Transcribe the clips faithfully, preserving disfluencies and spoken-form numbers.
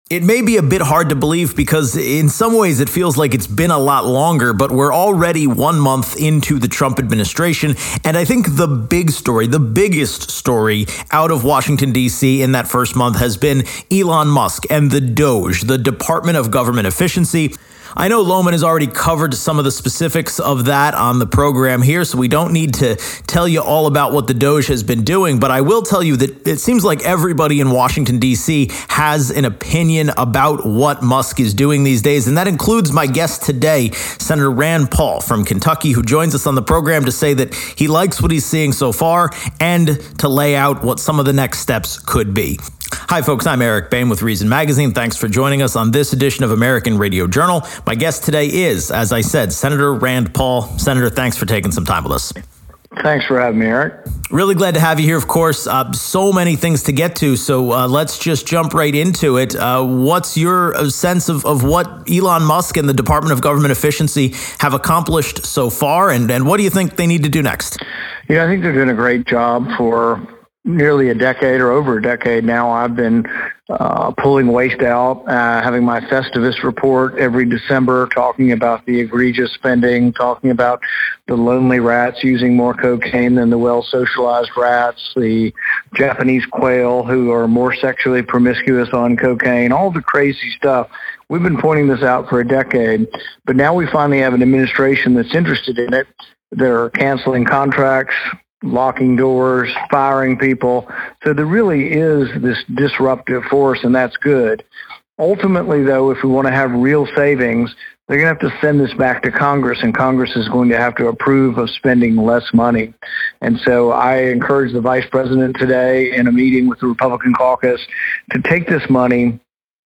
It may be a bit hard to believe because in some ways it feels like it's been a lot longer, but we're already one month into the Trump administration. And I think the big story, the biggest story out of Washington, D C in that first month has been Elon Musk and the DOGE, the Department of Government Efficiency. I know Lohman has already covered some of the specifics of that on the program here, so we don't need to tell you all about what the DOGE has been doing, but I will tell you that it seems like everybody in Washington, D C has an opinion about what Musk is doing these days, and that includes my guest today, Senator Rand Paul from Kentucky, who joins us on the program to say that he likes what he's seeing so far and to lay out what some of the next steps could be. Hi, folks. I'm Eric Bain with Reason Magazine. Thanks for joining us on this edition of American Radio Journal. My guest today is, as I said, Senator Rand Paul. Senator, thanks for taking some time with us. Thanks for having me, Eric. Really glad to have you here, of course. Uh, so many things to get to, so uh, let's just jump right into it. Uh, what's your uh, sense of, of what Elon Musk and the Department of Government Efficiency have accomplished so far, and, and what do you think they need to do next? Yeah, I think they're doing a great job. For nearly a decade or over a decade now, I've been uh, pulling waste out, uh, having my Festivus report every December, talking about the egregious spending, talking about the lonely rats using more cocaine than the well-socialized rats, the Japanese quail who are more sexually promiscuous on cocaine, all the crazy stuff. We've been pointing this out for a decade, but now we finally have an administration that's interested in it. They're canceling contracts, locking doors, firing people. So there really is this disruptive force, and that's good. Ultimately, though, if we want to have real savings, they're going to have to send this back to Congress, and Congress is going to have to approve of spending less money. And so I encourage the Vice President today in a meeting with the Republican caucus to take this money,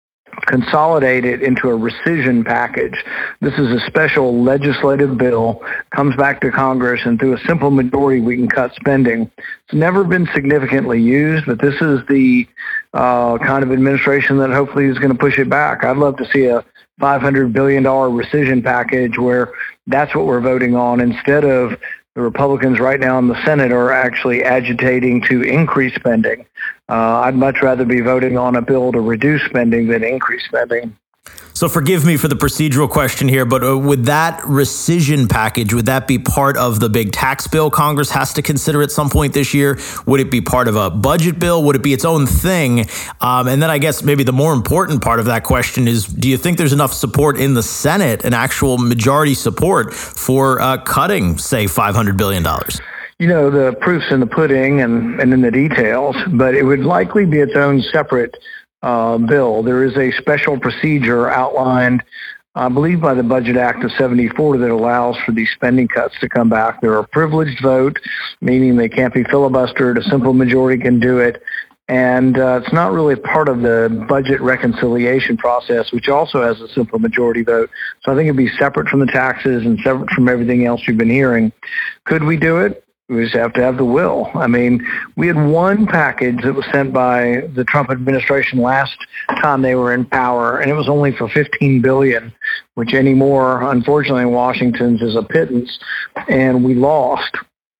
consolidate it into a rescission package. This is a special legislative bill, comes back to Congress, and through a simple majority, we can cut spending. It's never been significantly used, but this is the uh, kind of administration that hopefully is going to push it back. I'd love to see a five hundred billion dollars rescission package where that's what we're voting on, instead of the Republicans right now in the Senate are actually agitating to increase spending. Uh, I'd much rather be voting on a bill to reduce spending than increase spending. So forgive me for the procedural question here, but uh, would that rescission package, would that be part of the big tax bill Congress has to consider at some point this year? Would it be part of a budget bill? Would it be its own thing? Um, and then I guess maybe the more important part of that question is, do you think there's enough support in the Senate, an actual majority support for uh, cutting, say, five hundred billion dollars? You know, the proof's in the pudding and, and in the details, but it would likely be its own separate Uh, bill. There is a special procedure outlined, I believe, by the Budget Act of seventy-four that allows for these spending cuts to come back. They're a privileged vote, meaning they can't be filibustered. A simple majority can do it. And uh, it's not really part of the budget reconciliation process, which also has a simple majority vote. So I think it'd be separate from the taxes and separate from everything else you've been hearing. Could we do it? We just have to have the will. I mean, we had one package that was sent by the Trump administration last time they were in power, and it was only for fifteen billion dollars, which anymore, unfortunately, in Washington's is a pittance, and we lost.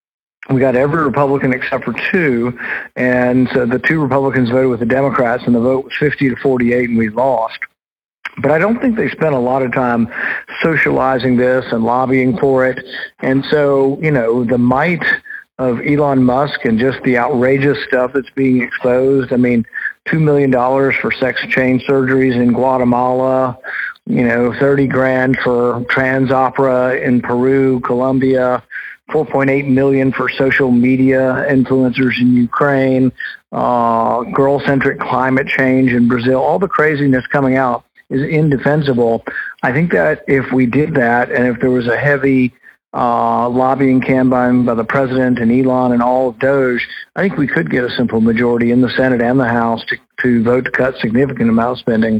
We got every Republican except for two, and so the two Republicans voted with the Democrats, and the vote was fifty to forty-eight, and we lost. But I don't think they spent a lot of time socializing this and lobbying for it. And so, you know, the might of Elon Musk and just the outrageous stuff that's being exposed. I mean, two million dollars for sex change surgeries in Guatemala, you know, thirty grand for trans opera in Peru, Colombia, four point eight million dollars for social media influencers in Ukraine, uh, girl-centric climate change in Brazil, all the craziness coming out is indefensible. I think that if we did that, and if there was a heavy uh, lobbying campaign by the president and Elon and all of DOGE, I think we could get a simple majority in the Senate and the House to, to vote to cut significant amount of spending.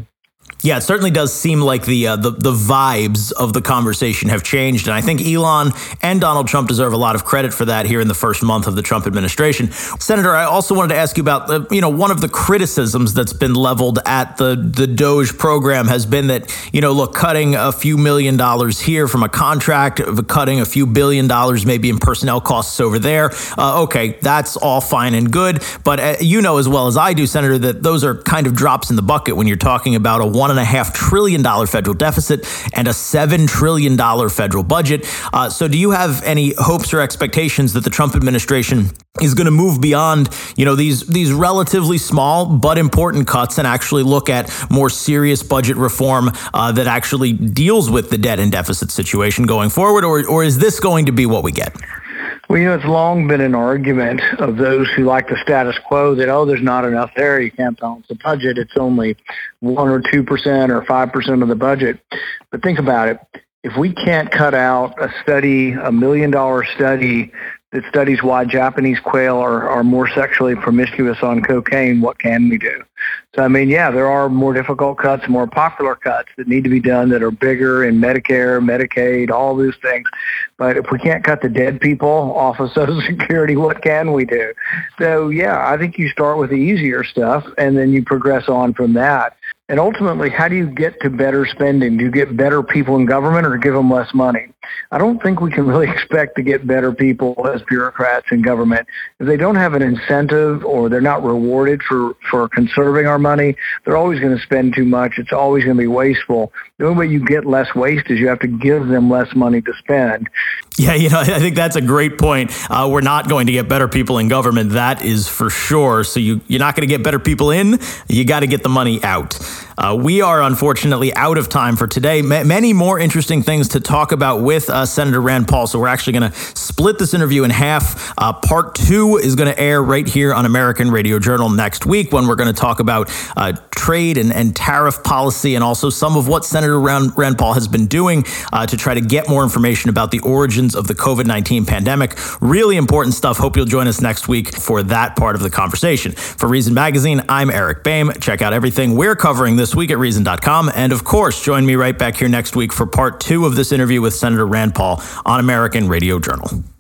Yeah, it certainly does seem like the, uh, the the vibes of the conversation have changed. And I think Elon and Donald Trump deserve a lot of credit for that here in the first month of the Trump administration. Senator, I also wanted to ask you about, the, you know, one of the criticisms that's been leveled at the, the DOGE program has been that, you know, look, cutting a few million dollars here from a contract, cutting a few billion dollars maybe in personnel costs over there. Uh, okay, that's all fine and good. But uh, you know as well as I do, Senator, that those are kind of drops in the bucket when you're talking about a one and a half trillion dollar federal deficit and a seven trillion dollar federal budget. Uh, so do you have any hopes or expectations that the Trump administration is going to move beyond, you know, these these relatively small but important cuts and actually look at more serious budget reform uh, that actually deals with the debt and deficit situation going forward? Or, or is this going to be what we get? Well, you know, it's long been an argument of those who like the status quo that, oh, there's not enough there. You can't balance the budget. It's only one or two percent or five percent of the budget. But think about it. If we can't cut out a study, a million dollar study that studies why Japanese quail are, are more sexually promiscuous on cocaine, what can we do? So, I mean, yeah, there are more difficult cuts, more popular cuts that need to be done that are bigger in Medicare, Medicaid, all those things. But if we can't cut the dead people off of Social Security, what can we do? So, yeah, I think you start with the easier stuff and then you progress on from that. And ultimately, how do you get to better spending? Do you get better people in government or give them less money? I don't think we can really expect to get better people as bureaucrats in government. If they don't have an incentive or they're not rewarded for, for conserving our money, they're always going to spend too much. It's always going to be wasteful. The only way you get less waste is you have to give them less money to spend. Yeah, you know, I think that's a great point. Uh, we're not going to get better people in government. That is for sure. So you, you're not going to get better people in. You got to get the money out. Uh, we are unfortunately out of time for today. M- many more interesting things to talk about with uh, Senator Rand Paul. So we're actually going to split this interview in half. Uh, part two is going to air right here on American Radio Journal next week when we're going to talk about uh, trade and, and tariff policy and also some of what Senator Rand, Rand Paul has been doing uh, to try to get more information about the origins of the COVID nineteen pandemic. Really important stuff. Hope you'll join us next week for that part of the conversation. For Reason Magazine, I'm Eric Boehm. Check out everything we're covering this week at reason dot com. And of course, join me right back here next week for part two of this interview with Senator Rand Paul on American Radio Journal.